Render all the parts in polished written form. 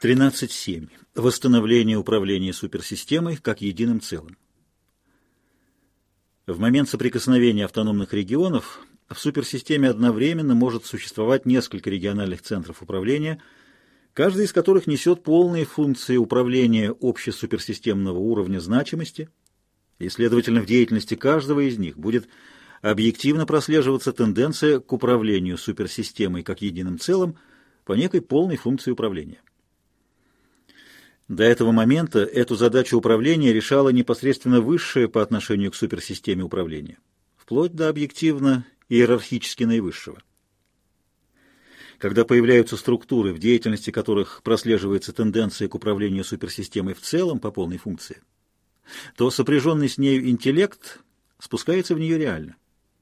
13.7. Восстановление управления суперсистемой как единым целым. В момент соприкосновения автономных регионов в суперсистеме одновременно может существовать несколько региональных центров управления, каждый из которых несет полные функции управления общесуперсистемного уровня значимости, и, следовательно, в деятельности каждого из них будет объективно прослеживаться тенденция к управлению суперсистемой как единым целым по некой полной функции управления. До этого момента эту задачу управления решала непосредственно высшее по отношению к суперсистеме управления, вплоть до объективно иерархически наивысшего. Когда появляются структуры, в деятельности которых прослеживается тенденция к управлению суперсистемой в целом по полной функции, то сопряженный с нею интеллект спускается в нее реально.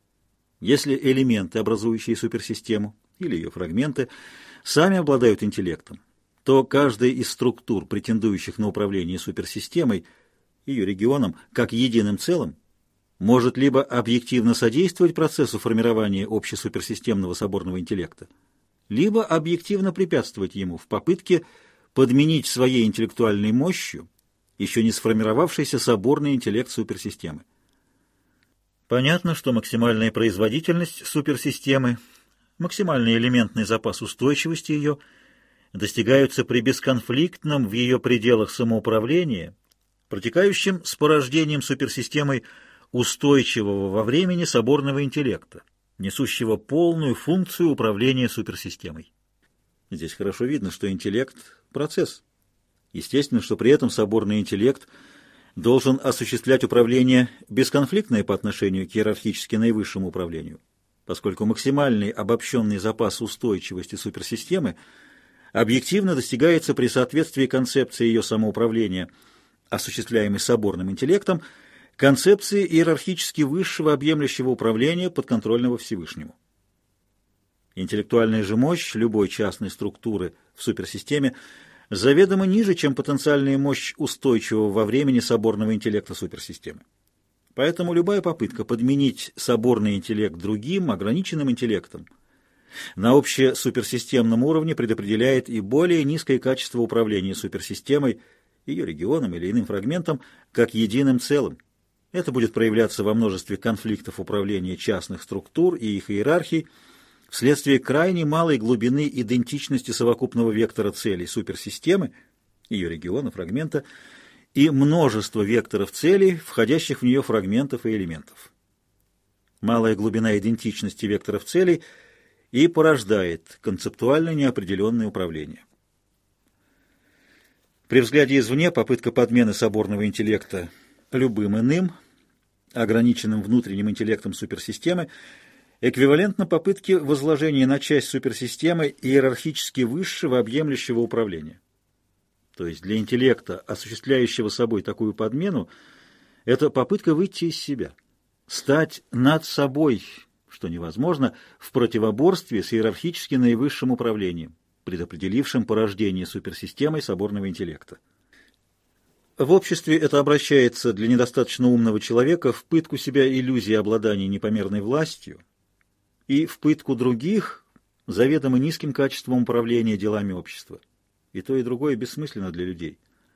Если элементы, образующие суперсистему, или ее фрагменты, сами обладают интеллектом, то каждая из структур, претендующих на управление суперсистемой, ее регионом, как единым целым, может либо объективно содействовать процессу формирования общесуперсистемного соборного интеллекта, либо объективно препятствовать ему в попытке подменить своей интеллектуальной мощью еще не сформировавшийся соборный интеллект суперсистемы. Понятно, что максимальная производительность суперсистемы, максимальный элементный запас устойчивости ее достигаются при бесконфликтном в ее пределах самоуправлении, протекающем с порождением суперсистемой устойчивого во времени соборного интеллекта, несущего полную функцию управления суперсистемой. Здесь хорошо видно, что интеллект – процесс. Естественно, что при этом соборный интеллект должен осуществлять управление бесконфликтное по отношению к иерархически наивысшему управлению, поскольку максимальный обобщенный запас устойчивости суперсистемы объективно достигается при соответствии концепции ее самоуправления, осуществляемой соборным интеллектом, концепции иерархически высшего объемлющего управления, подконтрольного Всевышнему. Интеллектуальная же мощь любой частной структуры в суперсистеме заведомо ниже, чем потенциальная мощь устойчивого во времени соборного интеллекта суперсистемы. Поэтому любая попытка подменить соборный интеллект другим, ограниченным интеллектом на общесуперсистемном уровне предопределяет и более низкое качество управления суперсистемой, ее регионом или иным фрагментом, как единым целым. Это будет проявляться во множестве конфликтов управления частных структур и их иерархий вследствие крайне малой глубины идентичности совокупного вектора целей суперсистемы, ее региона, фрагмента, и множества векторов целей, входящих в нее фрагментов и элементов. Малая глубина идентичности векторов целей и порождает концептуально неопределенное управление. При взгляде извне попытка подмены соборного интеллекта любым иным, ограниченным внутренним интеллектом суперсистемы, эквивалентна попытке возложения на часть суперсистемы иерархически высшего объемлющего управления. То есть для интеллекта, осуществляющего собой такую подмену, это попытка выйти из себя, стать над собой, что невозможно, в противоборстве с иерархически наивысшим управлением, предопределившим порождение суперсистемой соборного интеллекта. В обществе это обращается для недостаточно умного человека в пытку себя иллюзии обладания непомерной властью и в пытку других заведомо низким качеством управления делами общества. И то, и другое бессмысленно для людей.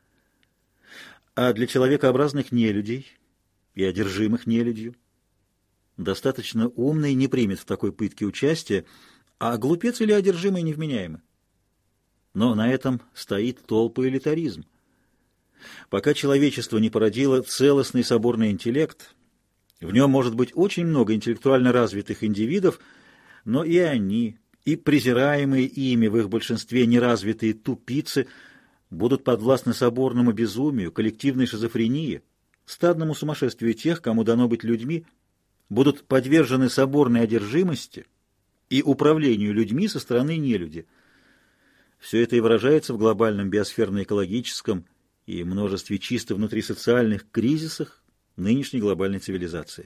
А для человекообразных нелюдей и одержимых нелюдью достаточно умный не примет в такой пытке участия, а глупец или одержимый невменяемы. Но на этом стоит толпа элитаризм. Пока человечество не породило целостный соборный интеллект, в нем может быть очень много интеллектуально развитых индивидов, но и они, и презираемые ими в их большинстве неразвитые тупицы будут подвластны соборному безумию, коллективной шизофрении, стадному сумасшествию тех, кому дано быть людьми, будут подвержены соборной одержимости и управлению людьми со стороны нелюди. Все это и выражается в глобальном биосферно-экологическом и множестве чисто внутрисоциальных кризисах нынешней глобальной цивилизации.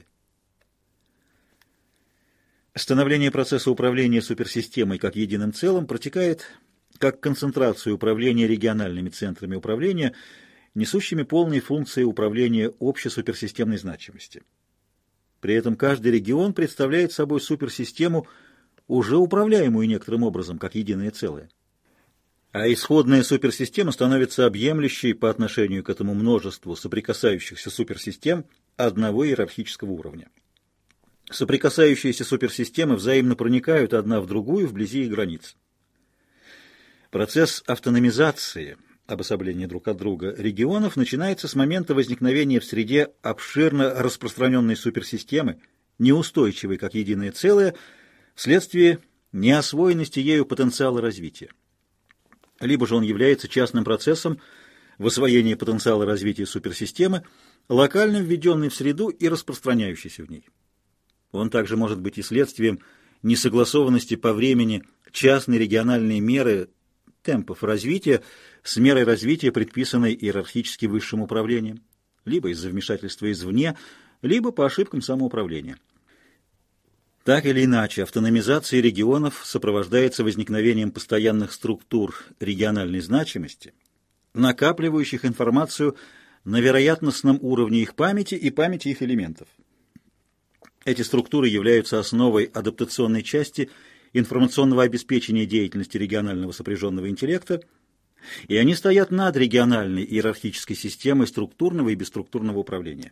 Становление процесса управления суперсистемой как единым целым протекает как концентрация управления региональными центрами управления, несущими полные функции управления общей суперсистемной значимости. При этом каждый регион представляет собой суперсистему, уже управляемую некоторым образом как единое целое. А исходная суперсистема становится объемлющей по отношению к этому множеству соприкасающихся суперсистем одного иерархического уровня. Соприкасающиеся суперсистемы взаимно проникают одна в другую вблизи их границ. Процесс автономизации, обособления друг от друга регионов, начинается с момента возникновения в среде обширно распространенной суперсистемы, неустойчивой как единое целое, вследствие неосвоенности ею потенциала развития. Либо же он является частным процессом в освоении потенциала развития суперсистемы, локально введенной в среду и распространяющейся в ней. Он также может быть и следствием несогласованности по времени частной региональной меры темпов развития с мерой развития, предписанной иерархически высшим управлением, либо из-за вмешательства извне, либо по ошибкам самоуправления. Так или иначе, автономизация регионов сопровождается возникновением постоянных структур региональной значимости, накапливающих информацию на вероятностном уровне их памяти и памяти их элементов. Эти структуры являются основой адаптационной части информационного обеспечения деятельности регионального сопряженного интеллекта, и они стоят над региональной иерархической системой структурного и бесструктурного управления.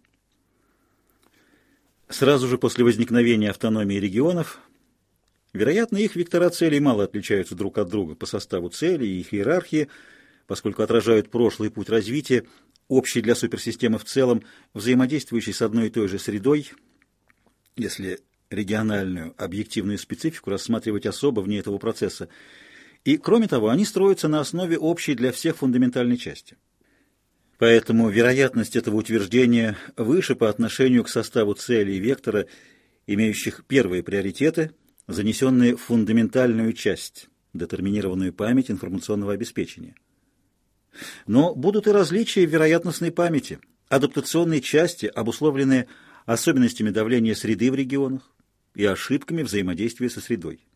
Сразу же после возникновения автономии регионов, вероятно, их вектора целей мало отличаются друг от друга по составу целей и их иерархии, поскольку отражают прошлый путь развития, общий для суперсистемы в целом, взаимодействующий с одной и той же средой, если региональную объективную специфику рассматривать особо вне этого процесса. И, кроме того, они строятся на основе общей для всех фундаментальной части. Поэтому вероятность этого утверждения выше по отношению к составу целей вектора, имеющих первые приоритеты, занесенные в фундаментальную часть, детерминированную память информационного обеспечения. Но будут и различия в вероятностной памяти, адаптационной части, обусловленные особенностями давления среды в регионах и ошибками взаимодействия со средой.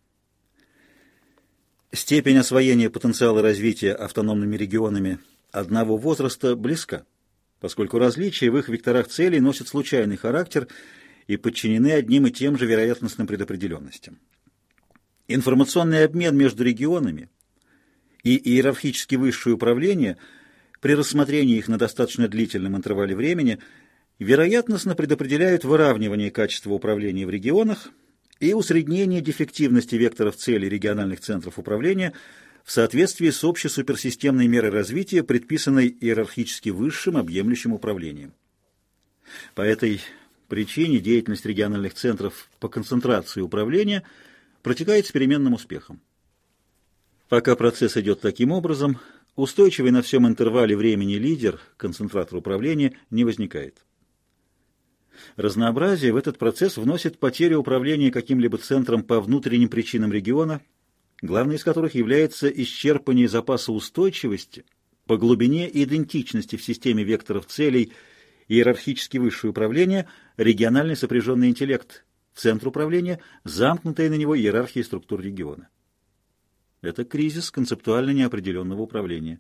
Степень освоения потенциала развития автономными регионами одного возраста близка, поскольку различия в их векторах целей носят случайный характер и подчинены одним и тем же вероятностным предопределенностям. Информационный обмен между регионами и иерархически высшее управление при рассмотрении их на достаточно длительном интервале времени вероятностно предопределяют выравнивание качества управления в регионах и усреднение дефективности векторов целей региональных центров управления в соответствии с общей суперсистемной мерой развития, предписанной иерархически высшим объемлющим управлением. По этой причине деятельность региональных центров по концентрации управления протекает с переменным успехом. Пока процесс идет таким образом, устойчивый на всем интервале времени лидер, концентратор управления, не возникает. Разнообразие в этот процесс вносит потерю управления каким-либо центром по внутренним причинам региона, главной из которых является исчерпание запаса устойчивости по глубине и идентичности в системе векторов целей иерархически высшее управление, региональный сопряженный интеллект, центр управления, замкнутая на него иерархия структур региона. Это кризис концептуально неопределенного управления.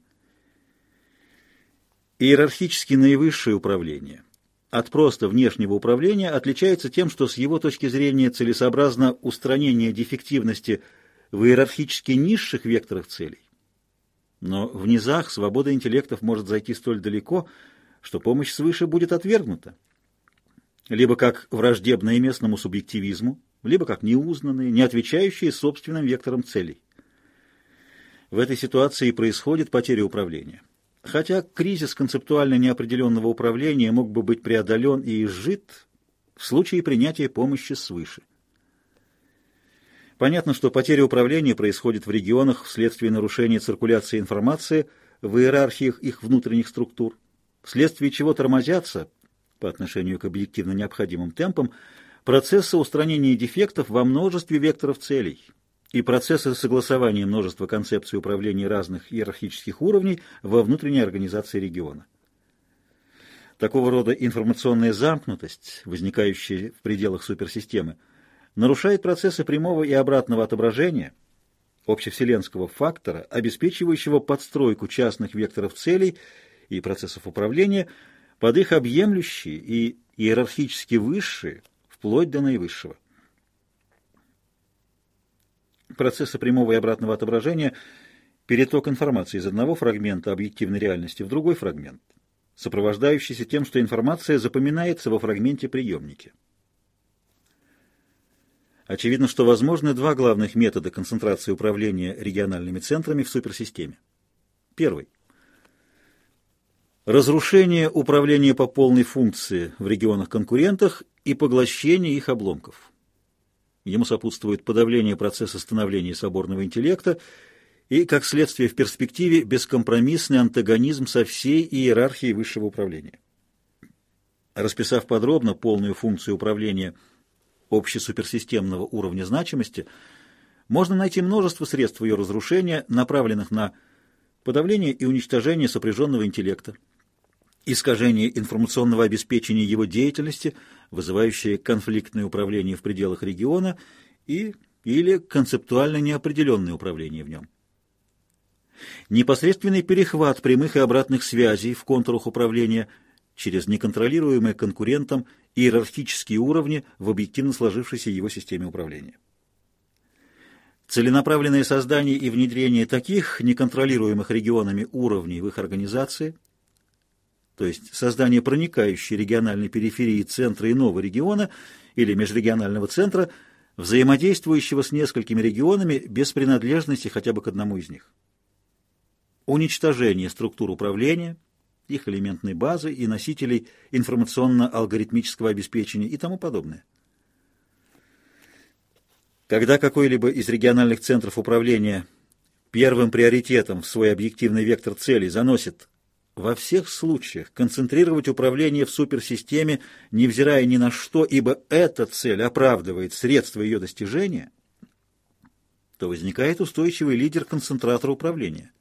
Иерархически наивысшее управление от просто внешнего управления отличается тем, что с его точки зрения целесообразно устранение дефективности в иерархически низших векторах целей. Но в низах свобода интеллектов может зайти столь далеко, что помощь свыше будет отвергнута. Либо как враждебная местному субъективизму, либо как неузнанные, не отвечающие собственным векторам целей. В этой ситуации происходит потеря управления. Хотя кризис концептуально неопределенного управления мог бы быть преодолен и изжит в случае принятия помощи свыше. Понятно, что потеря управления происходит в регионах вследствие нарушения циркуляции информации в иерархиях их внутренних структур, вследствие чего тормозятся, по отношению к объективно необходимым темпам, процессы устранения дефектов во множестве векторов целей и процессы согласования множества концепций управления разных иерархических уровней во внутренней организации региона. Такого рода информационная замкнутость, возникающая в пределах суперсистемы, нарушает процессы прямого и обратного отображения, общевселенского фактора, обеспечивающего подстройку частных векторов целей и процессов управления под их объемлющие и иерархически высшие, вплоть до наивысшего. Процессы прямого и обратного отображения переток информации из одного фрагмента объективной реальности в другой фрагмент, сопровождающийся тем, что информация запоминается во фрагменте приемники. Очевидно, что возможны два главных метода концентрации управления региональными центрами в суперсистеме. Первый. Разрушение управления по полной функции в регионах-конкурентах и поглощение их обломков. Ему сопутствует подавление процесса становления соборного интеллекта и, как следствие в перспективе, бескомпромиссный антагонизм со всей иерархией высшего управления. Расписав подробно полную функцию управления общесуперсистемного уровня значимости, можно найти множество средств ее разрушения, направленных на подавление и уничтожение сопряженного интеллекта, искажение информационного обеспечения его деятельности, вызывающее конфликтное управление в пределах региона или концептуально неопределенное управление в нем. Непосредственный перехват прямых и обратных связей в контурах управления через неконтролируемые конкурентом иерархические уровни в объективно сложившейся его системе управления. Целенаправленное создание и внедрение таких неконтролируемых регионами уровней в их организации, то есть создание проникающей региональной периферии центра иного региона или межрегионального центра, взаимодействующего с несколькими регионами без принадлежности хотя бы к одному из них. Уничтожение структур управления, их элементной базы и носителей информационно-алгоритмического обеспечения и тому подобное. Когда какой-либо из региональных центров управления первым приоритетом в свой объективный вектор целей заносит во всех случаях концентрировать управление в суперсистеме, невзирая ни на что, ибо эта цель оправдывает средства ее достижения, то возникает устойчивый лидер-концентратор управления.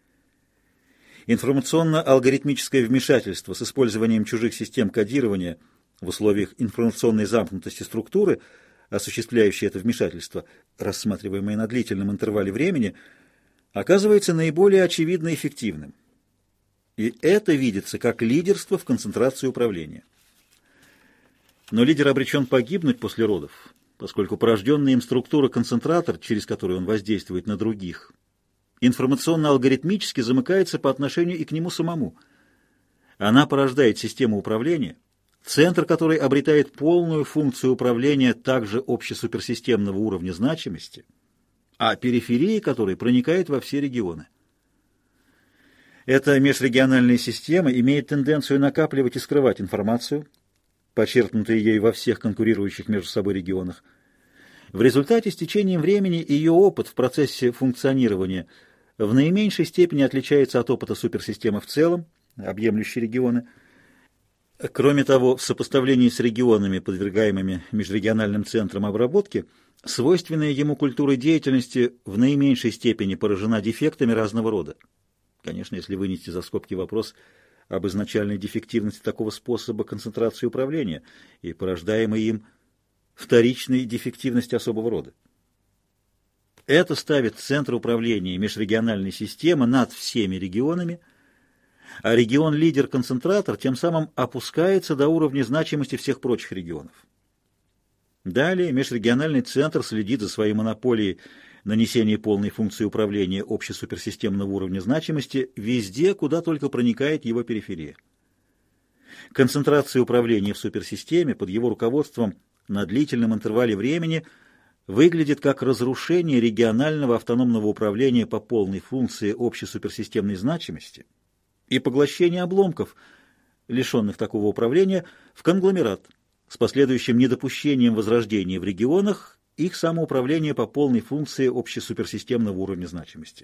Информационно-алгоритмическое вмешательство с использованием чужих систем кодирования в условиях информационной замкнутости структуры, осуществляющей это вмешательство, рассматриваемое на длительном интервале времени, оказывается наиболее очевидно эффективным. И это видится как лидерство в концентрации управления. Но лидер обречен погибнуть после родов, поскольку порожденная им структура-концентратор, через которую он воздействует на других, информационно-алгоритмически замыкается по отношению и к нему самому. Она порождает систему управления, центр которой обретает полную функцию управления также общесуперсистемного уровня значимости, а периферия которой проникает во все регионы. Эта межрегиональная система имеет тенденцию накапливать и скрывать информацию, почерпнутую ею во всех конкурирующих между собой регионах. В результате с течением времени ее опыт в процессе функционирования в наименьшей степени отличается от опыта суперсистемы в целом, объемлющей регионы. Кроме того, в сопоставлении с регионами, подвергаемыми межрегиональным центрам обработки, свойственная ему культура деятельности в наименьшей степени поражена дефектами разного рода. Конечно, если вынести за скобки вопрос об изначальной дефективности такого способа концентрации управления и порождаемой им вторичной дефективности особого рода. Это ставит центр управления межрегиональной системы над всеми регионами, а регион-лидер-концентратор тем самым опускается до уровня значимости всех прочих регионов. Далее межрегиональный центр следит за своей монополией на несение полной функции управления общесуперсистемного уровня значимости везде, куда только проникает его периферия. Концентрация управления в суперсистеме под его руководством на длительном интервале времени выглядит как разрушение регионального автономного управления по полной функции общесуперсистемной значимости и поглощение обломков, лишенных такого управления, в конгломерат, с последующим недопущением возрождения в регионах их самоуправления по полной функции общесуперсистемного уровня значимости.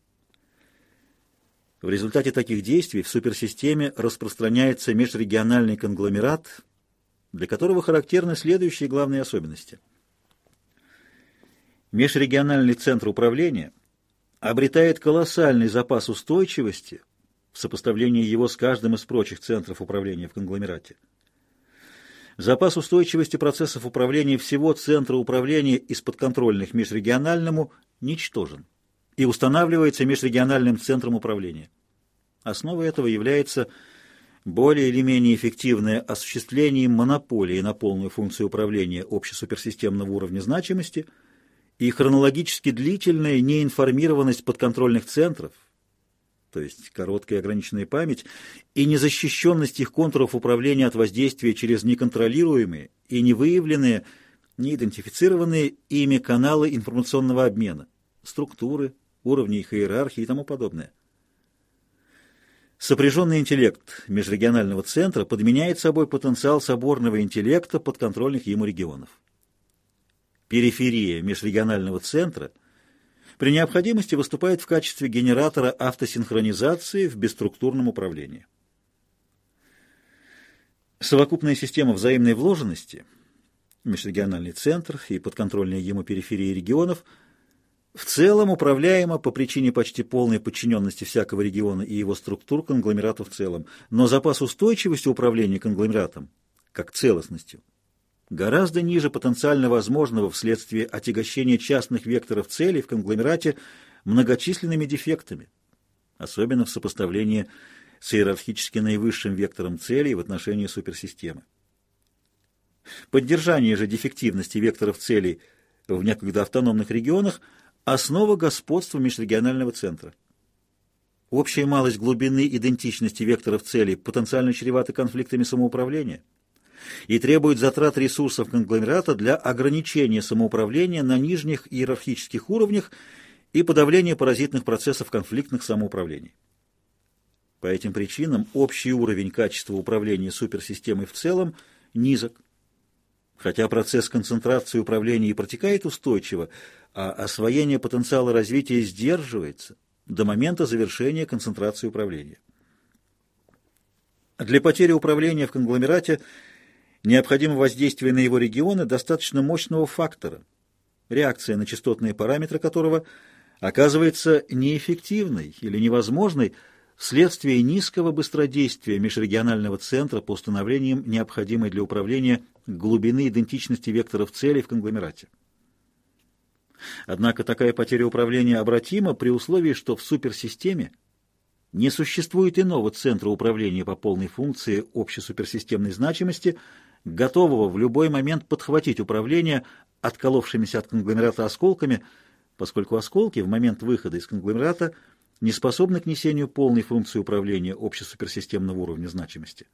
В результате таких действий в суперсистеме распространяется межрегиональный конгломерат, для которого характерны следующие главные особенности. Межрегиональный центр управления обретает колоссальный запас устойчивости в сопоставлении его с каждым из прочих центров управления в конгломерате. Запас устойчивости процессов управления всего центра управления из подконтрольных межрегиональному ничтожен и устанавливается межрегиональным центром управления. Основой этого является более или менее эффективное осуществление монополии на полную функцию управления общесуперсистемного уровня значимости и хронологически длительная неинформированность подконтрольных центров, то есть короткая ограниченная память, и незащищенность их контуров управления от воздействия через неконтролируемые и невыявленные, неидентифицированные ими каналы информационного обмена, структуры, уровни их иерархии и тому подобное. Сопряженный интеллект межрегионального центра подменяет собой потенциал соборного интеллекта подконтрольных ему регионов. Периферия межрегионального центра при необходимости выступает в качестве генератора автосинхронизации в бесструктурном управлении. Совокупная система взаимной вложенности, межрегиональный центр и подконтрольные ему периферии регионов, в целом управляема по причине почти полной подчиненности всякого региона и его структур конгломерату в целом, но запас устойчивости управления конгломератом, как целостностью, гораздо ниже потенциально возможного вследствие отягощения частных векторов целей в конгломерате многочисленными дефектами, особенно в сопоставлении с иерархически наивысшим вектором целей в отношении суперсистемы. Поддержание же дефективности векторов целей в некогда автономных регионах – основа господства межрегионального центра. Общая малость глубины идентичности векторов целей потенциально чревата конфликтами самоуправления и требует затрат ресурсов конгломерата для ограничения самоуправления на нижних иерархических уровнях и подавления паразитных процессов конфликтных самоуправлений. По этим причинам общий уровень качества управления суперсистемой в целом низок, хотя процесс концентрации управления и протекает устойчиво, а освоение потенциала развития сдерживается до момента завершения концентрации управления. Для потери управления в конгломерате необходимо воздействие на его регионы достаточно мощного фактора, реакция на частотные параметры которого оказывается неэффективной или невозможной вследствие низкого быстродействия межрегионального центра по установлениям необходимой для управления глубины идентичности векторов целей в конгломерате. Однако такая потеря управления обратима при условии, что в суперсистеме не существует иного центра управления по полной функции общесуперсистемной значимости, готового в любой момент подхватить управление отколовшимися от конгломерата осколками, поскольку осколки в момент выхода из конгломерата не способны к несению полной функции управления общесуперсистемного уровня значимости.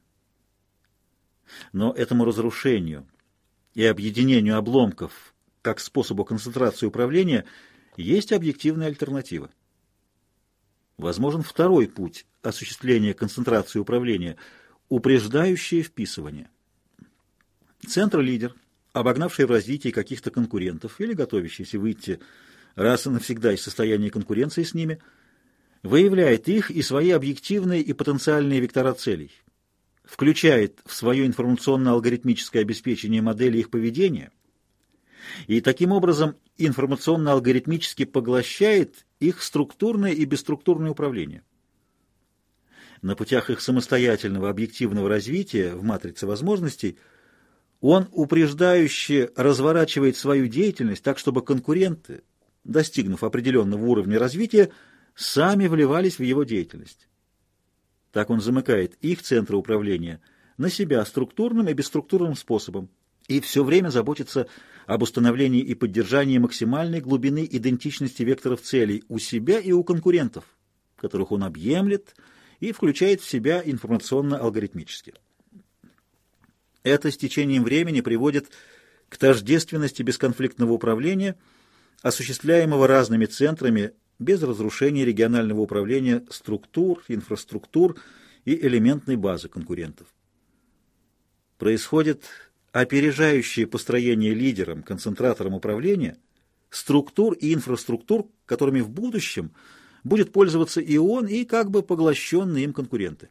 Но этому разрушению и объединению обломков как способу концентрации управления есть объективная альтернатива. Возможен второй путь осуществления концентрации управления – упреждающее вписывание. Центр-лидер, обогнавший в развитии каких-то конкурентов или готовящийся выйти раз и навсегда из состояния конкуренции с ними, выявляет их и свои объективные и потенциальные вектора целей, включает в свое информационно-алгоритмическое обеспечение модели их поведения и таким образом информационно-алгоритмически поглощает их структурное и бесструктурное управление. На путях их самостоятельного объективного развития в матрице возможностей он упреждающе разворачивает свою деятельность так, чтобы конкуренты, достигнув определенного уровня развития, сами вливались в его деятельность. Так он замыкает их центры управления на себя структурным и бесструктурным способом и все время заботится об установлении и поддержании максимальной глубины идентичности векторов целей у себя и у конкурентов, которых он объемлет и включает в себя информационно-алгоритмически. Это с течением времени приводит к тождественности бесконфликтного управления, осуществляемого разными центрами без разрушения регионального управления структур, инфраструктур и элементной базы конкурентов. Происходит опережающее построение лидером, концентратором управления структур и инфраструктур, которыми в будущем будет пользоваться и он, и как бы поглощенные им конкуренты.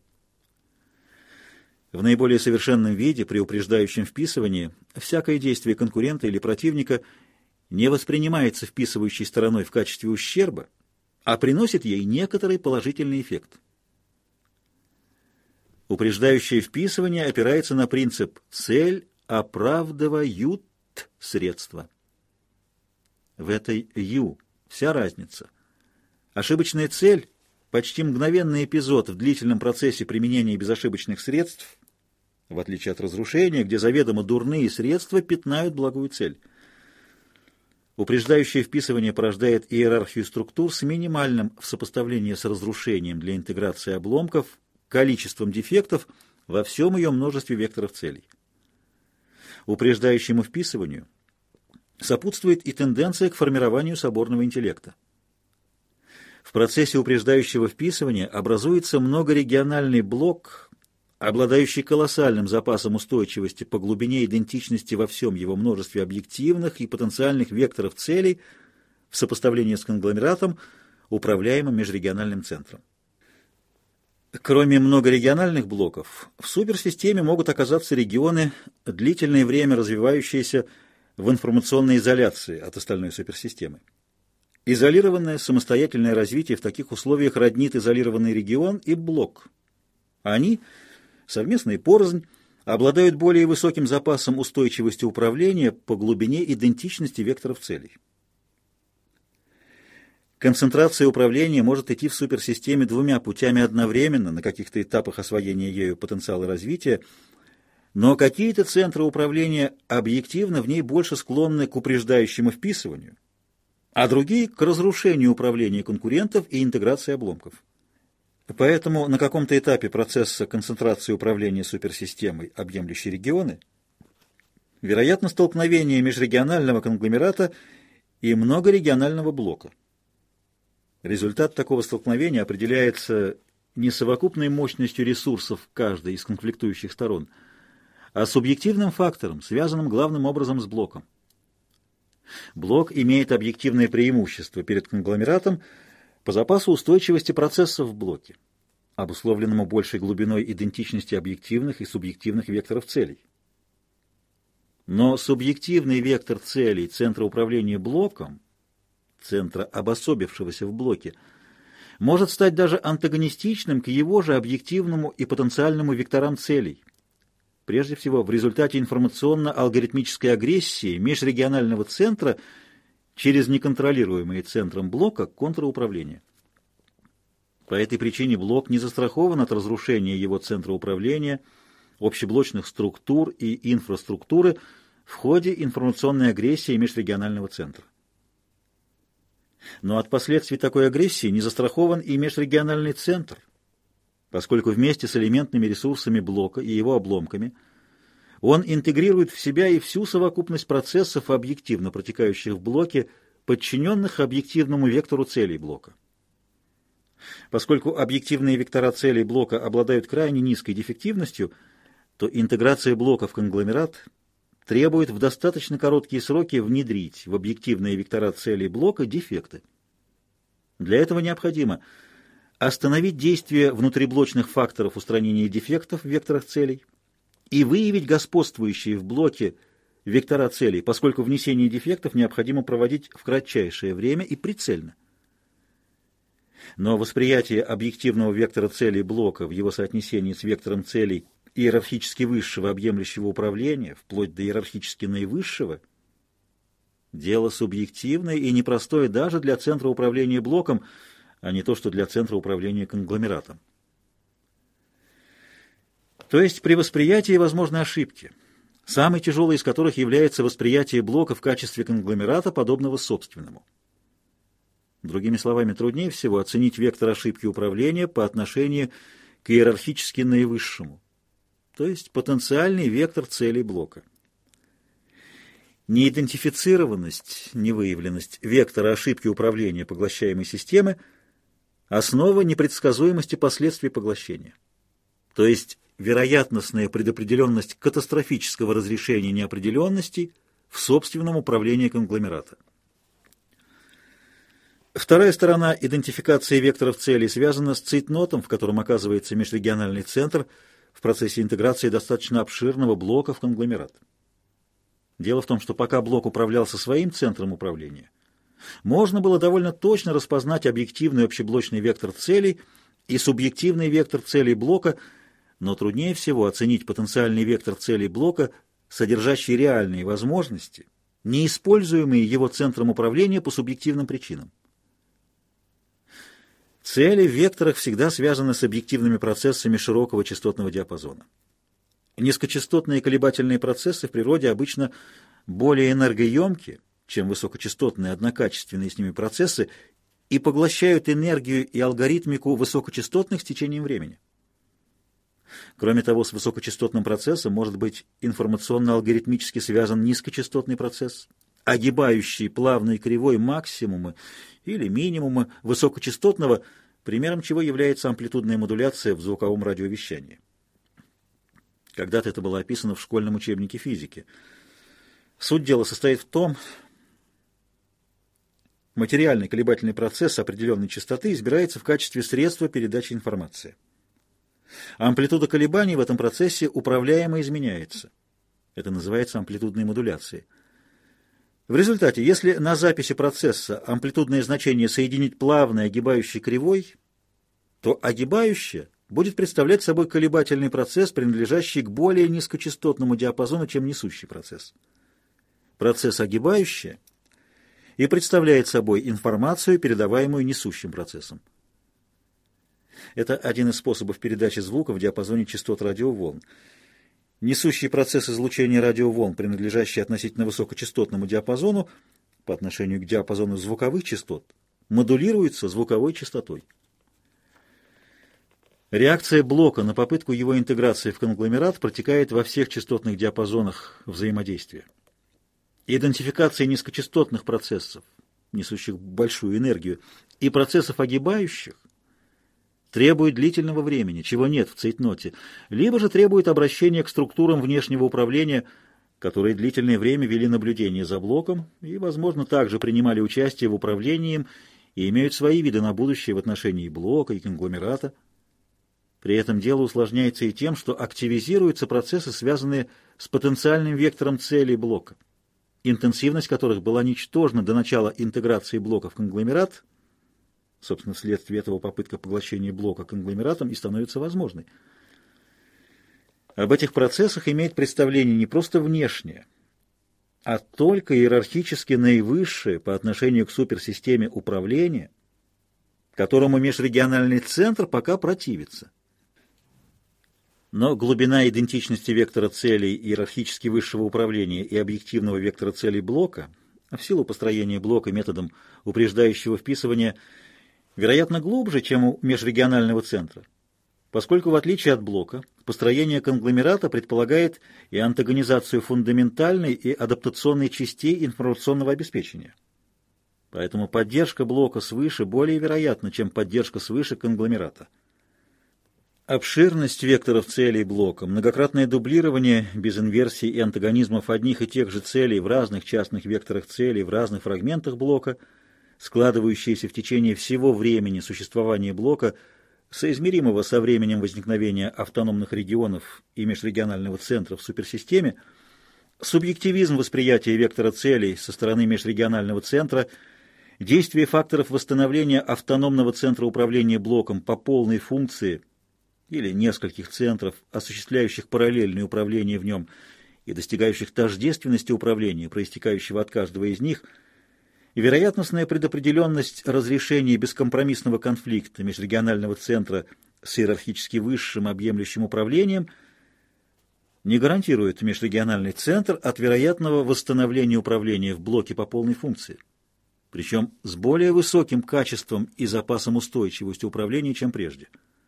В наиболее совершенном виде, при упреждающем вписывании, всякое действие конкурента или противника не воспринимается вписывающей стороной в качестве ущерба, а приносит ей некоторый положительный эффект. Упреждающее вписывание опирается на принцип «цель оправдывают средства». В этой «ю» вся разница. Ошибочная цель – почти мгновенный эпизод в длительном процессе применения безошибочных средств, в отличие от разрушения, где заведомо дурные средства пятнают благую цель. Упреждающее вписывание порождает иерархию структур с минимальным в сопоставлении с разрушением для интеграции обломков количеством дефектов во всем ее множестве векторов целей. Упреждающему вписыванию сопутствует и тенденция к формированию соборного интеллекта. В процессе упреждающего вписывания образуется многорегиональный блок, обладающий колоссальным запасом устойчивости по глубине идентичности во всем его множестве объективных и потенциальных векторов целей в сопоставлении с конгломератом, управляемым межрегиональным центром. Кроме многорегиональных блоков, в суперсистеме могут оказаться регионы, длительное время развивающиеся в информационной изоляции от остальной суперсистемы. Изолированное самостоятельное развитие в таких условиях роднит изолированный регион и блок. Они, совместно и порознь, обладают более высоким запасом устойчивости управления по глубине идентичности векторов целей. Концентрация управления может идти в суперсистеме двумя путями одновременно на каких-то этапах освоения ею потенциала развития, но какие-то центры управления объективно в ней больше склонны к упреждающему вписыванию, а другие — к разрушению управления конкурентов и интеграции обломков. Поэтому на каком-то этапе процесса концентрации управления суперсистемой, объемлющей регионы, вероятно столкновение межрегионального конгломерата и многорегионального блока. Результат такого столкновения определяется не совокупной мощностью ресурсов каждой из конфликтующих сторон, а субъективным фактором, связанным главным образом с блоком. Блок имеет объективное преимущество перед конгломератом по запасу устойчивости процессов в блоке, обусловленному большей глубиной идентичности объективных и субъективных векторов целей. Но субъективный вектор целей центра управления блоком, центра, обособившегося в блоке, может стать даже антагонистичным к его же объективному и потенциальному векторам целей, прежде всего в результате информационно-алгоритмической агрессии межрегионального центра через неконтролируемые центром блока контруправления. По этой причине блок не застрахован от разрушения его центра управления, общеблочных структур и инфраструктуры в ходе информационной агрессии межрегионального центра. Но от последствий такой агрессии не застрахован и межрегиональный центр, поскольку вместе с элементными ресурсами блока и его обломками он интегрирует в себя и всю совокупность процессов, объективно протекающих в блоке, подчиненных объективному вектору целей блока. Поскольку объективные вектора целей блока обладают крайне низкой дефективностью, то интеграция блока в конгломерат требует в достаточно короткие сроки внедрить в объективные вектора целей блока дефекты. Для этого необходимо остановить действие внутриблочных факторов устранения дефектов в векторах целей и выявить господствующие в блоке вектора целей, поскольку внесение дефектов необходимо проводить в кратчайшее время и прицельно. Но восприятие объективного вектора целей блока в его соотнесении с вектором целей иерархически высшего объемлющего управления, вплоть до иерархически наивысшего, дело субъективное и непростое даже для центра управления блоком, а не то, что для центра управления конгломератом. То есть при восприятии возможны ошибки, самой тяжелой из которых является восприятие блока в качестве конгломерата, подобного собственному. Другими словами, труднее всего оценить вектор ошибки управления по отношению к иерархически наивысшему, то есть потенциальный вектор целей блока. Неидентифицированность, невыявленность вектора ошибки управления поглощаемой системы – основа непредсказуемости последствий поглощения, то есть вероятностная предопределенность катастрофического разрешения неопределенностей в собственном управлении конгломерата. Вторая сторона идентификации векторов целей связана с цейтнотом, в котором оказывается межрегиональный центр в процессе интеграции достаточно обширного блока в конгломерат. Дело в том, что пока блок управлялся своим центром управления, можно было довольно точно распознать объективный общеблочный вектор целей и субъективный вектор целей блока, но труднее всего оценить потенциальный вектор целей блока, содержащий реальные возможности, неиспользуемые его центром управления по субъективным причинам. Цели в векторах всегда связаны с объективными процессами широкого частотного диапазона. Низкочастотные колебательные процессы в природе обычно более энергоемки, чем высокочастотные однокачественные с ними процессы, и поглощают энергию и алгоритмику высокочастотных с течением времени. Кроме того, с высокочастотным процессом может быть информационно-алгоритмически связан низкочастотный процесс, огибающий плавные кривой максимумы или минимумы высокочастотного, примером чего является амплитудная модуляция в звуковом радиовещании. Когда-то это было описано в школьном учебнике физики. Суть дела состоит в том, материальный колебательный процесс определенной частоты избирается в качестве средства передачи информации. Амплитуда колебаний в этом процессе управляемо изменяется. Это называется амплитудной модуляцией. В результате, если на записи процесса амплитудное значение соединить плавной огибающей кривой, то огибающая будет представлять собой колебательный процесс, принадлежащий к более низкочастотному диапазону, чем несущий процесс. Процесс огибающая и представляет собой информацию, передаваемую несущим процессом. Это один из способов передачи звука в диапазоне частот радиоволн. Несущий процесс излучения радиоволн, принадлежащий относительно высокочастотному диапазону по отношению к диапазону звуковых частот, модулируется звуковой частотой. Реакция блока на попытку его интеграции в конгломерат протекает во всех частотных диапазонах взаимодействия. Идентификация низкочастотных процессов, несущих большую энергию, и процессов огибающих требует длительного времени, чего нет в цейтноте, либо же требует обращения к структурам внешнего управления, которые длительное время вели наблюдение за блоком и, возможно, также принимали участие в управлении им и имеют свои виды на будущее в отношении блока и конгломерата. При этом дело усложняется и тем, что активизируются процессы, связанные с потенциальным вектором целей блока, интенсивность которых была ничтожна до начала интеграции блока в конгломерат. Собственно, вследствие этого попытка поглощения блока конгломератом и становится возможной. Об этих процессах имеет представление не просто внешнее, а только иерархически наивысшее по отношению к суперсистеме управления, которому межрегиональный центр пока противится. Но глубина идентичности вектора целей иерархически высшего управления и объективного вектора целей блока, в силу построения блока методом упреждающего вписывания, вероятно, глубже, чем у межрегионального центра, поскольку, в отличие от блока, построение конгломерата предполагает и антагонизацию фундаментальной и адаптационной частей информационного обеспечения. Поэтому поддержка блока свыше более вероятна, чем поддержка свыше конгломерата. Обширность векторов целей блока, многократное дублирование без инверсий и антагонизмов одних и тех же целей в разных частных векторах целей в разных фрагментах блока, складывающиеся в течение всего времени существования блока, соизмеримого со временем возникновения автономных регионов и межрегионального центра в суперсистеме, субъективизм восприятия вектора целей со стороны межрегионального центра, действие факторов восстановления автономного центра управления блоком по полной функции или нескольких центров, осуществляющих параллельное управление в нем и достигающих тождественности управления, проистекающего от каждого из них, и вероятностная предопределенность разрешения бескомпромиссного конфликта межрегионального центра с иерархически высшим объемлющим управлением не гарантирует межрегиональный центр от вероятного восстановления управления в блоке по полной функции, причем с более высоким качеством и запасом устойчивости управления, чем прежде.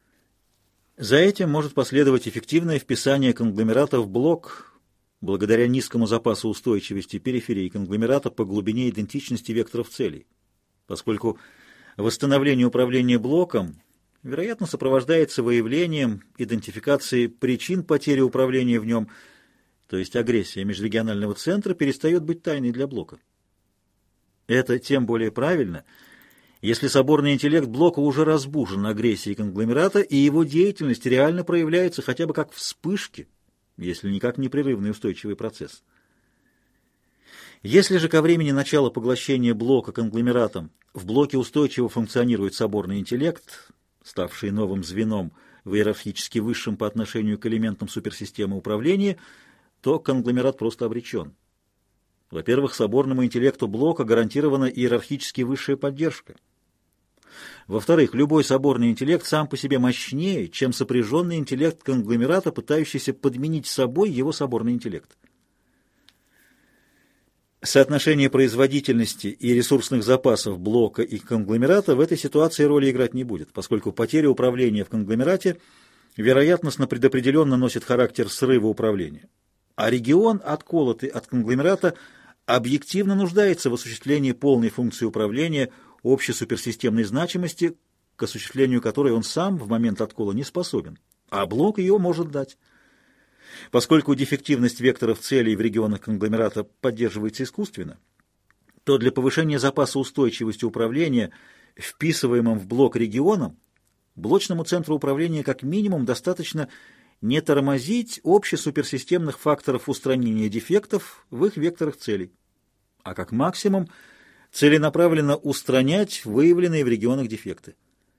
За этим может последовать эффективное вписание конгломерата в блок благодаря низкому запасу устойчивости периферии конгломерата по глубине идентичности векторов целей, поскольку восстановление управления блоком, вероятно, сопровождается выявлением, идентификацией причин потери управления в нем, то есть агрессия межрегионального центра перестает быть тайной для блока. Это тем более правильно, если соборный интеллект блока уже разбужен агрессией конгломерата, и его деятельность реально проявляется хотя бы как вспышки, если не как непрерывный устойчивый процесс. Если же ко времени начала поглощения блока конгломератом в блоке устойчиво функционирует соборный интеллект, ставший новым звеном в иерархически высшем по отношению к элементам суперсистемы управления, то конгломерат просто обречен. Во-первых, соборному интеллекту блока гарантирована иерархически высшая поддержка. Во-вторых, любой соборный интеллект сам по себе мощнее, чем сопряженный интеллект конгломерата, пытающийся подменить собой его соборный интеллект. Соотношение производительности и ресурсных запасов блока и конгломерата в этой ситуации роли играть не будет, поскольку потеря управления в конгломерате вероятностно предопределенно носит характер срыва управления. А регион, отколотый от конгломерата, объективно нуждается в осуществлении полной функции управления общей суперсистемной значимости, к осуществлению которой он сам в момент откола не способен, а блок ее может дать. Поскольку дефективность векторов целей в регионах конгломерата поддерживается искусственно, то для повышения запаса устойчивости управления вписываемым в блок регионом блочному центру управления как минимум достаточно не тормозить общесуперсистемных факторов устранения дефектов в их векторах целей, а как максимум целенаправленно устранять выявленные в регионах дефекты.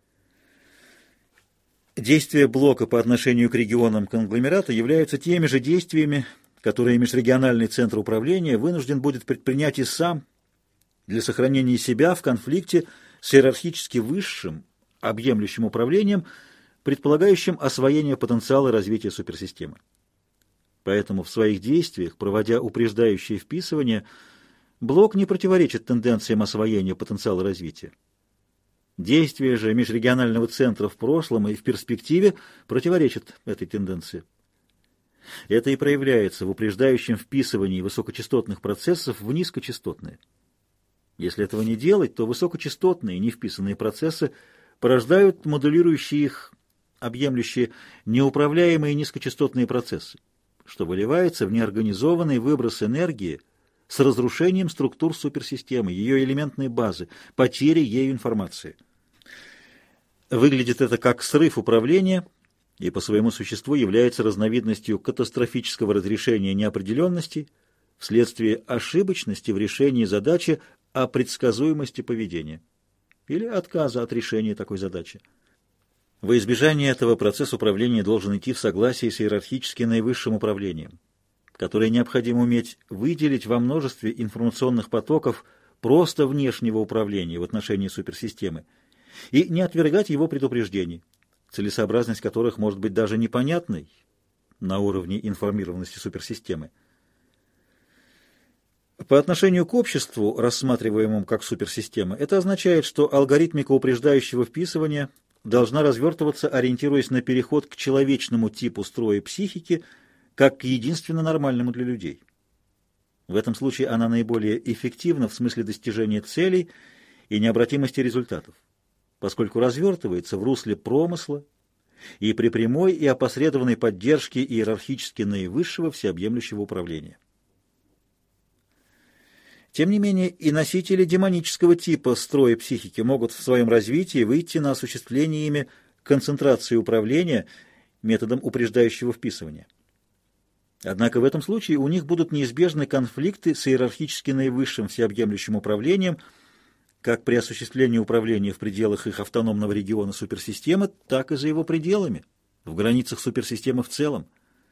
Действия блока по отношению к регионам конгломерата являются теми же действиями, которые межрегиональный центр управления вынужден будет предпринять и сам для сохранения себя в конфликте с иерархически высшим, объемлющим управлением, предполагающим освоение потенциала развития суперсистемы. Поэтому в своих действиях, проводя упреждающие вписывания, блок не противоречит тенденциям освоения потенциала развития. Действия же межрегионального центра в прошлом и в перспективе противоречат этой тенденции. Это и проявляется в упреждающем вписывании высокочастотных процессов в низкочастотные. Если этого не делать, то высокочастотные невписанные процессы порождают модулирующие их, объемлющие неуправляемые низкочастотные процессы, что выливается в неорганизованный выброс энергии с разрушением структур суперсистемы, ее элементной базы, потерей ею информации. Выглядит это как срыв управления и по своему существу является разновидностью катастрофического разрешения неопределенностей вследствие ошибочности в решении задачи о предсказуемости поведения или отказа от решения такой задачи. Во избежание этого процесс управления должен идти в согласии с иерархически наивысшим управлением, которое необходимо уметь выделить во множестве информационных потоков просто внешнего управления в отношении суперсистемы и не отвергать его предупреждений, целесообразность которых может быть даже непонятной на уровне информированности суперсистемы. По отношению к обществу, рассматриваемому как суперсистема, это означает, что алгоритмика упреждающего вписывания должна развертываться, ориентируясь на переход к человечному типу строя психики, как к единственно нормальному для людей. В этом случае она наиболее эффективна в смысле достижения целей и необратимости результатов, поскольку развертывается в русле промысла и при прямой и опосредованной поддержке иерархически наивысшего всеобъемлющего управления. Тем не менее, и носители демонического типа строя психики могут в своем развитии выйти на осуществление ими концентрации управления методом упреждающего вписывания. Однако в этом случае у них будут неизбежны конфликты с иерархически наивысшим всеобъемлющим управлением, как при осуществлении управления в пределах их автономного региона суперсистемы, так и за его пределами, в границах суперсистемы в целом.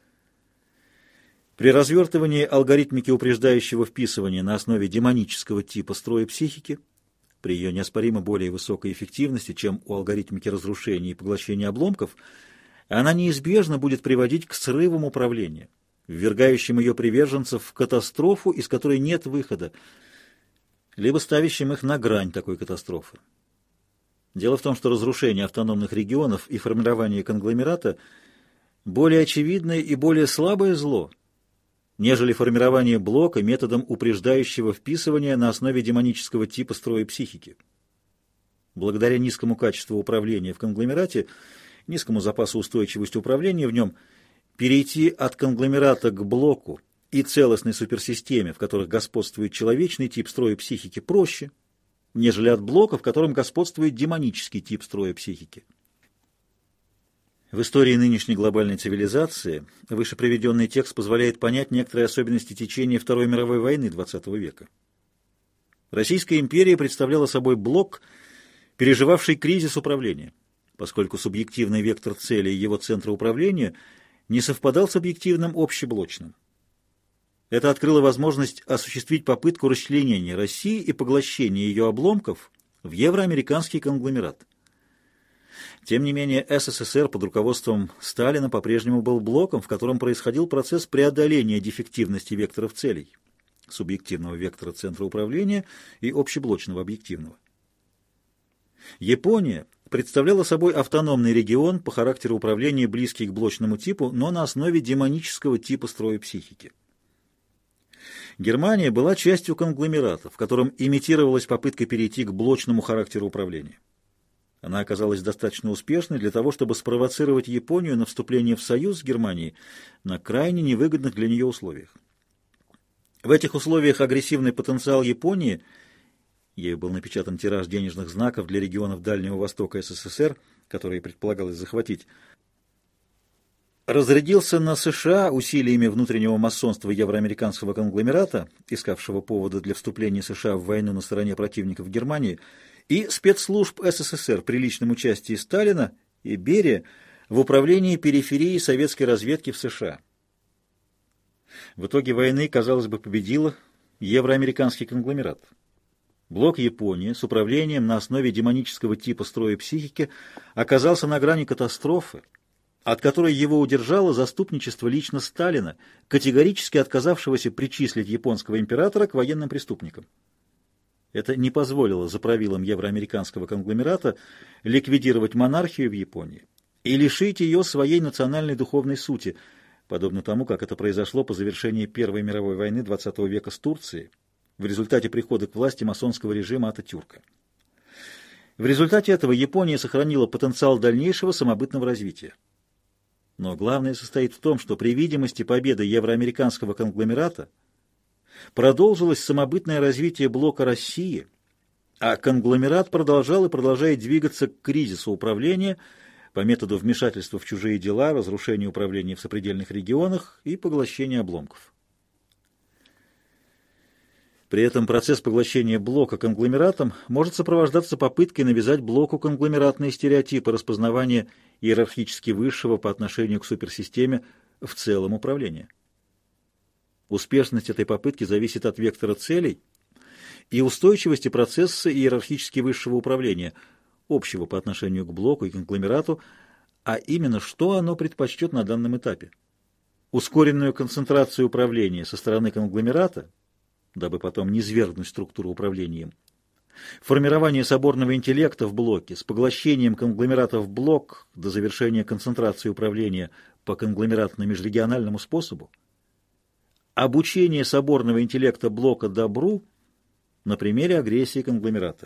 При развертывании алгоритмики упреждающего вписывания на основе демонического типа строя психики, при ее неоспоримо более высокой эффективности, чем у алгоритмики разрушения и поглощения обломков, она неизбежно будет приводить к срывам управления, ввергающим ее приверженцев в катастрофу, из которой нет выхода, либо ставящим их на грань такой катастрофы. Дело в том, что разрушение автономных регионов и формирование конгломерата более очевидное и более слабое зло, нежели формирование блока методом упреждающего вписывания на основе демонического типа строя психики. Благодаря низкому качеству управления в конгломерате, низкому запасу устойчивости управления в нем, перейти от конгломерата к блоку и целостной суперсистеме, в которых господствует человечный тип строя психики, проще, нежели от блока, в котором господствует демонический тип строя психики. В истории нынешней глобальной цивилизации выше приведенный текст позволяет понять некоторые особенности течения Второй мировой войны XX века. Российская империя представляла собой блок, переживавший кризис управления, поскольку субъективный вектор цели и его центра управления не совпадал с объективным общеблочным. Это открыло возможность осуществить попытку расчленения России и поглощения ее обломков в евроамериканский конгломерат. Тем не менее, СССР под руководством Сталина по-прежнему был блоком, в котором происходил процесс преодоления дефективности векторов целей, субъективного вектора центра управления и общеблочного объективного. Япония представляла собой автономный регион по характеру управления, близкий к блочному типу, но на основе демонического типа строя психики. Германия была частью конгломерата, в котором имитировалась попытка перейти к блочному характеру управления. Она оказалась достаточно успешной для того, чтобы спровоцировать Японию на вступление в союз с Германией на крайне невыгодных для нее условиях. В этих условиях агрессивный потенциал Японии, ею был напечатан тираж денежных знаков для регионов Дальнего Востока СССР, которые предполагалось захватить, разрядился на США усилиями внутреннего масонства евроамериканского конгломерата, искавшего повода для вступления США в войну на стороне противников Германии, и спецслужб СССР при личном участии Сталина и Берия в управлении периферией советской разведки в США. В итоге войны, казалось бы, победила евроамериканский конгломерат. Блок Японии с управлением на основе демонического типа строя психики оказался на грани катастрофы, от которой его удержало заступничество лично Сталина, категорически отказавшегося причислить японского императора к военным преступникам. Это не позволило заправилам евроамериканского конгломерата ликвидировать монархию в Японии и лишить ее своей национальной духовной сути, подобно тому, как это произошло по завершении Первой мировой войны XX века с Турцией в результате прихода к власти масонского режима Ататюрка. В результате этого Япония сохранила потенциал дальнейшего самобытного развития. Но главное состоит в том, что при видимости победы евроамериканского конгломерата продолжилось самобытное развитие блока России, а конгломерат продолжал и продолжает двигаться к кризису управления по методу вмешательства в чужие дела, разрушения управления в сопредельных регионах и поглощения обломков. При этом процесс поглощения блока конгломератом может сопровождаться попыткой навязать блоку конгломератные стереотипы распознавания иерархически высшего по отношению к суперсистеме в целом управления. Успешность этой попытки зависит от вектора целей и устойчивости процесса иерархически высшего управления, общего по отношению к блоку и конгломерату, а именно, что оно предпочтет на данном этапе. Ускоренную концентрацию управления со стороны конгломерата, дабы потом не свергнуть структуру управления им, формирование соборного интеллекта в блоке с поглощением конгломерата в блок до завершения концентрации управления по конгломератно-межрегиональному способу, обучение соборного интеллекта блока добру на примере агрессии конгломерата.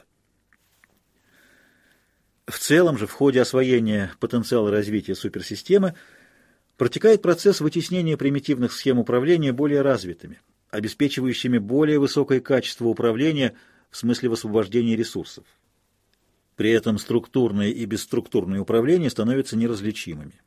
В целом же в ходе освоения потенциала развития суперсистемы протекает процесс вытеснения примитивных схем управления более развитыми, обеспечивающими более высокое качество управления в смысле высвобождения ресурсов. При этом структурное и бесструктурное управление становятся неразличимыми.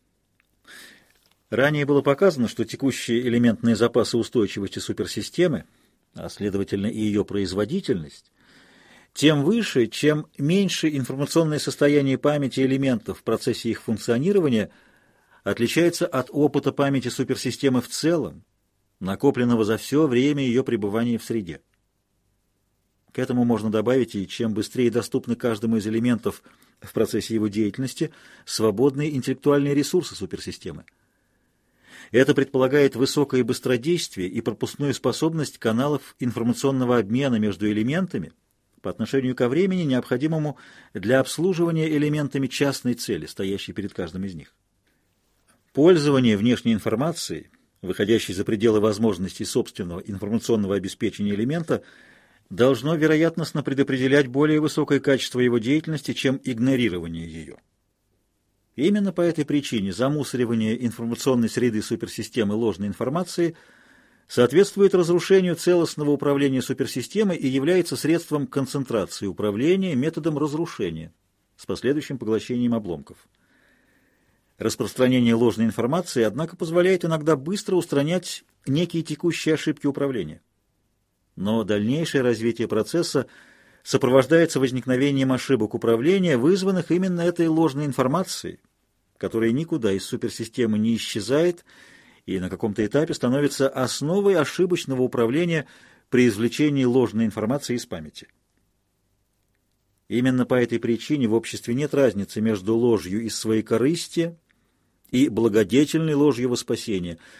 Ранее было показано, что текущие элементные запасы устойчивости суперсистемы, а следовательно и ее производительность, тем выше, чем меньше информационное состояние памяти элементов в процессе их функционирования отличается от опыта памяти суперсистемы в целом, накопленного за все время ее пребывания в среде. К этому можно добавить и чем быстрее доступны каждому из элементов в процессе его деятельности свободные интеллектуальные ресурсы суперсистемы. Это предполагает высокое быстродействие и пропускную способность каналов информационного обмена между элементами по отношению ко времени, необходимому для обслуживания элементами частной цели, стоящей перед каждым из них. Пользование внешней информацией, выходящей за пределы возможностей собственного информационного обеспечения элемента, должно вероятностно предопределять более высокое качество его деятельности, чем игнорирование ее. Именно по этой причине замусоривание информационной среды суперсистемы ложной информации соответствует разрушению целостного управления суперсистемой и является средством концентрации управления методом разрушения с последующим поглощением обломков. Распространение ложной информации, однако, позволяет иногда быстро устранять некие текущие ошибки управления. Но дальнейшее развитие процесса сопровождается возникновением ошибок управления, вызванных именно этой ложной информацией, которая никуда из суперсистемы не исчезает и на каком-то этапе становится основой ошибочного управления при извлечении ложной информации из памяти. Именно по этой причине в обществе нет разницы между ложью из своей корысти и благодетельной ложью во спасение.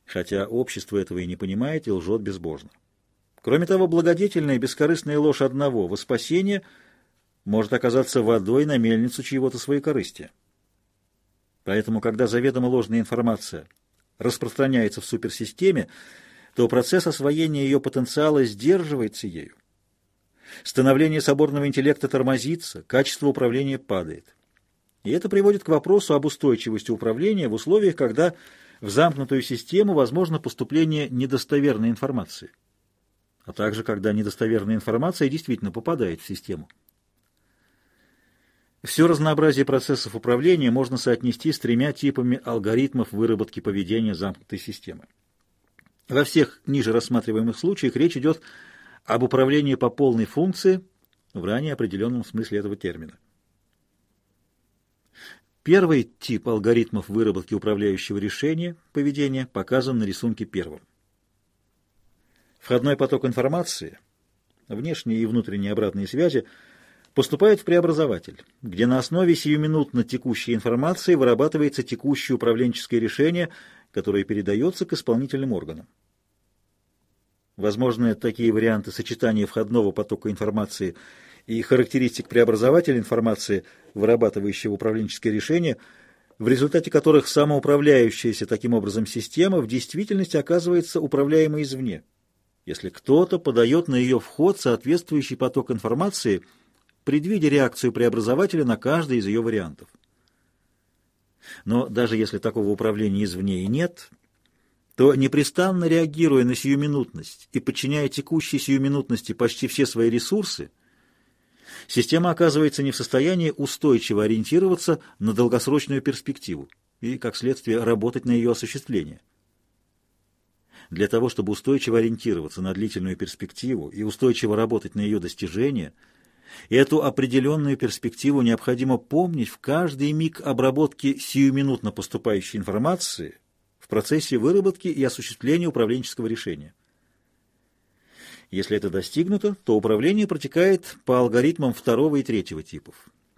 хотя общество этого и не понимает и лжет безбожно. Кроме того, благодетельная и бескорыстная ложь одного во спасение может оказаться водой на мельницу чьего-то своекорыстия. Поэтому, когда заведомо ложная информация распространяется в суперсистеме, то процесс освоения ее потенциала сдерживается ею. Становление соборного интеллекта тормозится, качество управления падает. И это приводит к вопросу об устойчивости управления в условиях, когда в замкнутую систему возможно поступление недостоверной информации, а также когда недостоверная информация действительно попадает в систему. Все разнообразие процессов управления можно соотнести с тремя типами алгоритмов выработки поведения замкнутой системы. Во всех ниже рассматриваемых случаях речь идет об управлении по полной функции в ранее определенном смысле этого термина. Первый тип алгоритмов выработки управляющего решения поведения показан на рисунке первом. Входной поток информации, внешние и внутренние обратные связи, поступает в преобразователь, где на основе сиюминутно текущей информации вырабатывается текущее управленческое решение, которое передается к исполнительным органам. Возможны такие варианты сочетания входного потока информации и характеристик преобразователя информации, вырабатывающего управленческое решение, в результате которых самоуправляющаяся таким образом система в действительности оказывается управляемой извне, если кто-то подает на ее вход соответствующий поток информации, предвидя реакцию преобразователя на каждый из ее вариантов. Но даже если такого управления извне и нет, то, непрестанно реагируя на сиюминутность и подчиняя текущей сиюминутности почти все свои ресурсы, система оказывается не в состоянии устойчиво ориентироваться на долгосрочную перспективу и, как следствие, работать на ее осуществление. Для того, чтобы устойчиво ориентироваться на длительную перспективу и устойчиво работать на ее достижение, эту определенную перспективу необходимо помнить в каждый миг обработки сиюминутно поступающей информации в процессе выработки и осуществления управленческого решения. Если это достигнуто, то управление протекает по алгоритмам второго и третьего типов.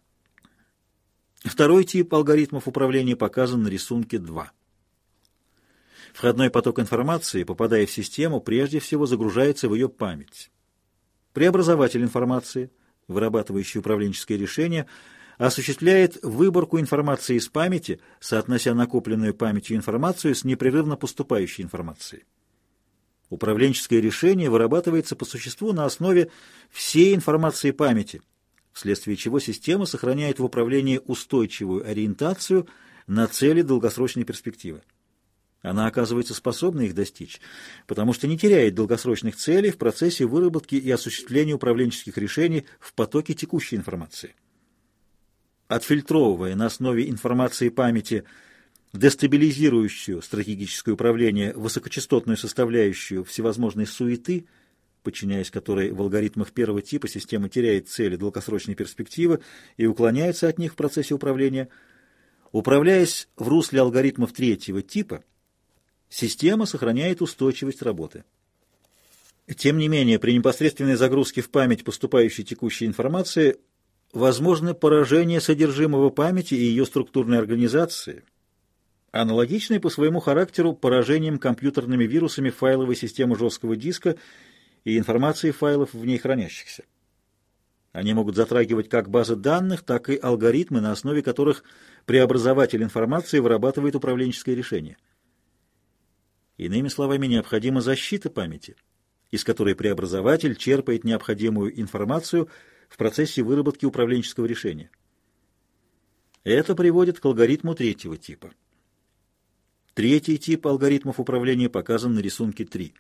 Второй тип алгоритмов управления показан на рисунке 2. Входной поток информации, попадая в систему, прежде всего загружается в ее память. Преобразователь информации, вырабатывающий управленческое решение, осуществляет выборку информации из памяти, соотнося накопленную памятью информацию с непрерывно поступающей информацией. Управленческое решение вырабатывается по существу на основе всей информации памяти, вследствие чего система сохраняет в управлении устойчивую ориентацию на цели долгосрочной перспективы. Она оказывается способна их достичь, потому что не теряет долгосрочных целей в процессе выработки и осуществления управленческих решений в потоке текущей информации. Отфильтровывая на основе информации памяти дестабилизирующую стратегическое управление высокочастотную составляющую всевозможной суеты, подчиняясь которой в алгоритмах первого типа система теряет цели долгосрочной перспективы и уклоняется от них в процессе управления, управляясь в русле алгоритмов третьего типа, система сохраняет устойчивость работы. Тем не менее, при непосредственной загрузке в память поступающей текущей информации возможны поражение содержимого памяти и ее структурной организации, аналогичные по своему характеру поражением компьютерными вирусами файловой системы жесткого диска и информации файлов в ней хранящихся. Они могут затрагивать как базы данных, так и алгоритмы, на основе которых преобразователь информации вырабатывает управленческое решение. Иными словами, необходима защита памяти, из которой преобразователь черпает необходимую информацию в процессе выработки управленческого решения. Это приводит к алгоритму третьего типа. Третий тип алгоритмов управления показан на рисунке 3.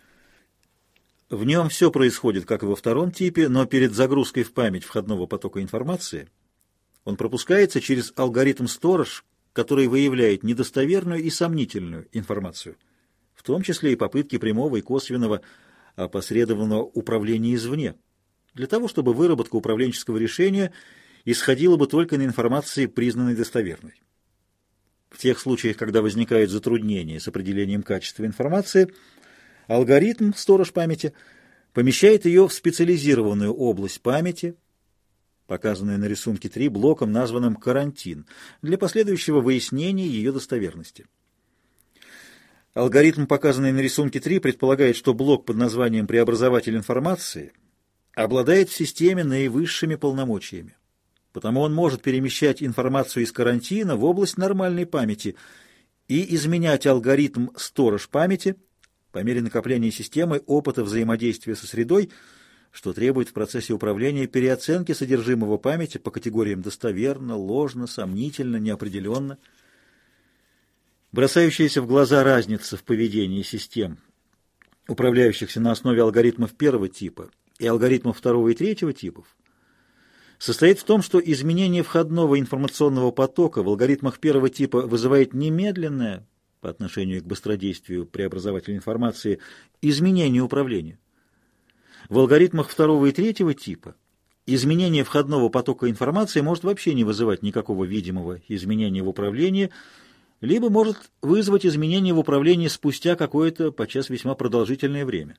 В нем все происходит, как и во втором типе, но перед загрузкой в память входного потока информации он пропускается через алгоритм сторож, который выявляет недостоверную и сомнительную информацию, в том числе и попытки прямого и косвенного опосредованного управления извне, для того, чтобы выработка управленческого решения исходила бы только на информации, признанной достоверной. В тех случаях, когда возникают затруднения с определением качества информации, алгоритм, сторож памяти, помещает ее в специализированную область памяти, показанную на рисунке 3 блоком, названным «карантин», для последующего выяснения ее достоверности. Алгоритм, показанный на рисунке 3, предполагает, что блок под названием «преобразователь информации» обладает в системе наивысшими полномочиями. Потому он может перемещать информацию из карантина в область нормальной памяти и изменять алгоритм «сторож памяти» по мере накопления системой опыта взаимодействия со средой, что требует в процессе управления переоценки содержимого памяти по категориям достоверно, ложно, сомнительно, неопределенно. Бросающаяся в глаза разница в поведении систем, управляющихся на основе алгоритмов первого типа и алгоритмов второго и третьего типов, состоит в том, что изменение входного информационного потока в алгоритмах первого типа вызывает немедленное, по отношению к быстродействию преобразователя информации, изменение управления. В алгоритмах второго и третьего типа изменение входного потока информации может вообще не вызывать никакого видимого изменения в управлении, либо может вызвать изменения в управлении спустя какое-то, подчас весьма продолжительное время.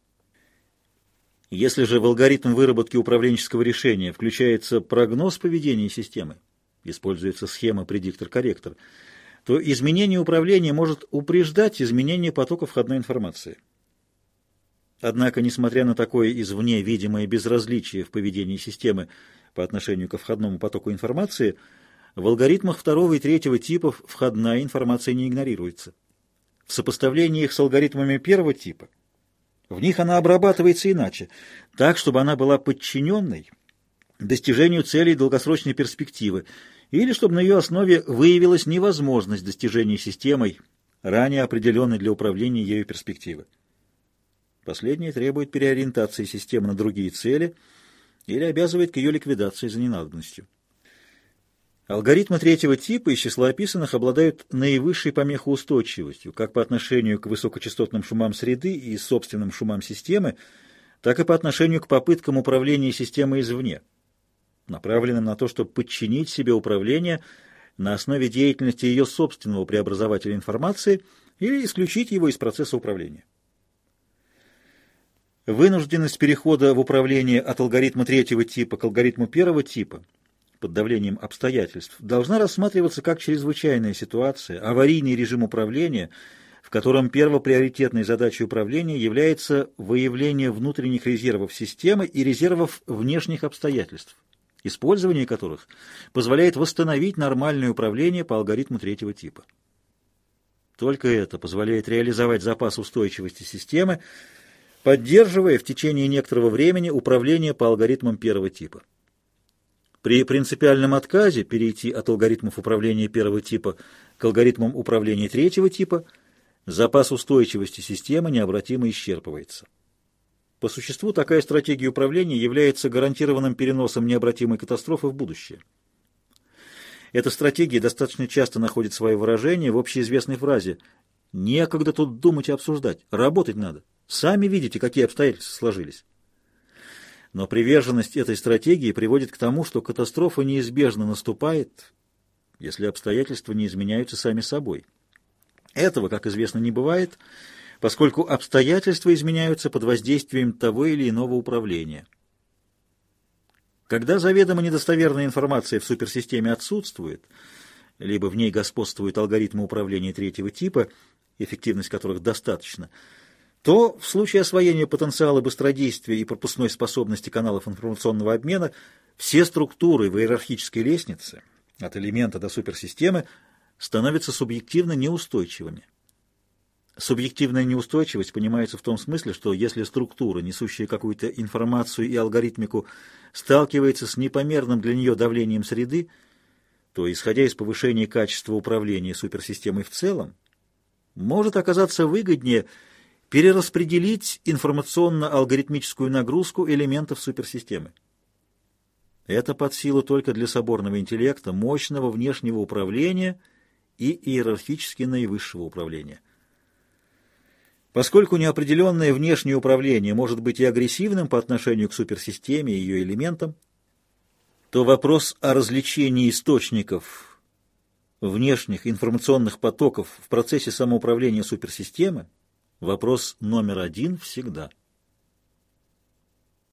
Если же в алгоритм выработки управленческого решения включается прогноз поведения системы, используется схема предиктор-корректор, то изменение управления может упреждать изменение потока входной информации. Однако, несмотря на такое извне видимое безразличие в поведении системы по отношению ко входному потоку информации, в алгоритмах второго и третьего типов входная информация не игнорируется. В сопоставлении их с алгоритмами первого типа в них она обрабатывается иначе, так, чтобы она была подчиненной достижению целей долгосрочной перспективы, или чтобы на ее основе выявилась невозможность достижения системой, ранее определенной для управления ею перспективы. Последнее требует переориентации системы на другие цели или обязывает к ее ликвидации за ненадобностью. Алгоритмы третьего типа из числа описанных обладают наивысшей помехоустойчивостью как по отношению к высокочастотным шумам среды и собственным шумам системы, так и по отношению к попыткам управления системой извне, направленным на то, чтобы подчинить себе управление на основе деятельности ее собственного преобразователя информации или исключить его из процесса управления. Вынужденность перехода в управление от алгоритма третьего типа к алгоритму первого типа под давлением обстоятельств должна рассматриваться как чрезвычайная ситуация, аварийный режим управления, в котором первоприоритетной задачей управления является выявление внутренних резервов системы и резервов внешних обстоятельств, использование которых позволяет восстановить нормальное управление по алгоритму третьего типа. Только это позволяет реализовать запас устойчивости системы, поддерживая в течение некоторого времени управление по алгоритмам первого типа. При принципиальном отказе перейти от алгоритмов управления первого типа к алгоритмам управления третьего типа запас устойчивости системы необратимо исчерпывается. По существу такая стратегия управления является гарантированным переносом необратимой катастрофы в будущее. Эта стратегия достаточно часто находит свое выражение в общеизвестной фразе «некогда тут думать и обсуждать, работать надо, сами видите, какие обстоятельства сложились». Но приверженность этой стратегии приводит к тому, что катастрофа неизбежно наступает, если обстоятельства не изменяются сами собой. Этого, как известно, не бывает, поскольку обстоятельства изменяются под воздействием того или иного управления. Когда заведомо недостоверная информация в суперсистеме отсутствует, либо в ней господствуют алгоритмы управления третьего типа, эффективность которых достаточна, то в случае освоения потенциала быстродействия и пропускной способности каналов информационного обмена все структуры в иерархической лестнице, от элемента до суперсистемы, становятся субъективно неустойчивыми. Субъективная неустойчивость понимается в том смысле, что если структура, несущая какую-то информацию и алгоритмику, сталкивается с непомерным для нее давлением среды, то, исходя из повышения качества управления суперсистемой в целом, может оказаться выгоднее перераспределить информационно-алгоритмическую нагрузку элементов суперсистемы. Это под силу только для соборного интеллекта, мощного внешнего управления и иерархически наивысшего управления. Поскольку неопределенное внешнее управление может быть и агрессивным по отношению к суперсистеме и ее элементам, то вопрос о различении источников внешних информационных потоков в процессе самоуправления суперсистемы вопрос номер один всегда.